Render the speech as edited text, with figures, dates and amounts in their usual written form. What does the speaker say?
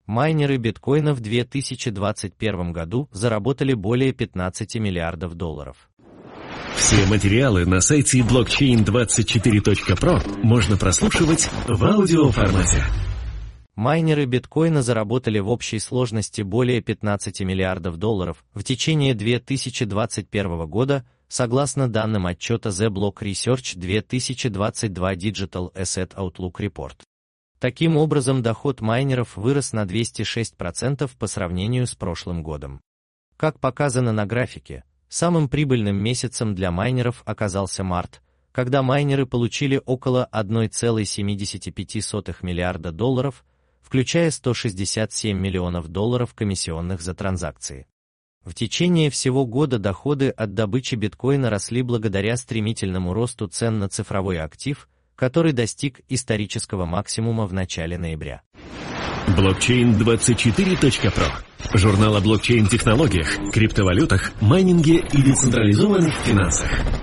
Майнеры биткоина в 2021 году заработали более 15 миллиардов долларов. Все материалы на сайте blockchain24.pro можно прослушивать в аудиоформате. Майнеры биткоина заработали в общей сложности более 15 миллиардов долларов в течение 2021 года, согласно данным отчета The Block Research 2022 Digital Asset Outlook Report. Таким образом, доход майнеров вырос на 206% по сравнению с прошлым годом. Как показано на графике, самым прибыльным месяцем для майнеров оказался март, когда майнеры получили около 1,75 миллиарда долларов, включая 167 миллионов долларов комиссионных за транзакции. В течение всего года доходы от добычи биткоина росли благодаря стремительному росту цен на цифровой актив, который достиг исторического максимума в начале ноября. Blockchain24.pro. Журнал о блокчейн-технологиях, криптовалютах, майнинге и децентрализованных финансах.